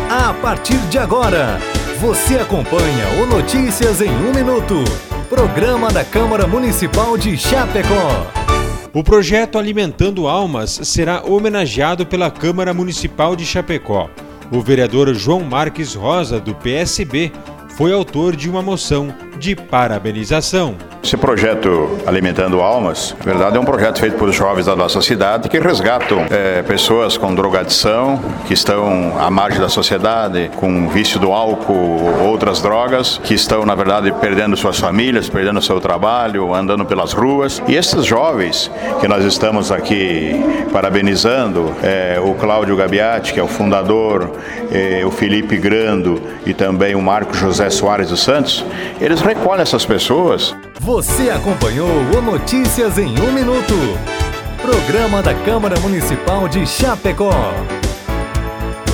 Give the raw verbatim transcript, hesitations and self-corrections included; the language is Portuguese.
A partir de agora, você acompanha o Notícias em um Minuto, programa da Câmara Municipal de Chapecó. O projeto Alimentando Almas será homenageado pela Câmara Municipal de Chapecó. O vereador João Marques Rosa, do P S B, foi autor de uma moção de parabenização. Esse projeto Alimentando Almas, na verdade, é um projeto feito por jovens da nossa cidade que resgatam é, pessoas com drogadição, que estão à margem da sociedade, com vício do álcool, outras drogas, que estão, na verdade, perdendo suas famílias, perdendo seu trabalho, andando pelas ruas. E esses jovens que nós estamos aqui parabenizando, é, o Cláudio Gabiati, que é o fundador, é, o Felipe Grando e também o Marco José Soares dos Santos, eles recolhem essas pessoas. Você acompanhou o Notícias em um Minuto, programa da Câmara Municipal de Chapecó.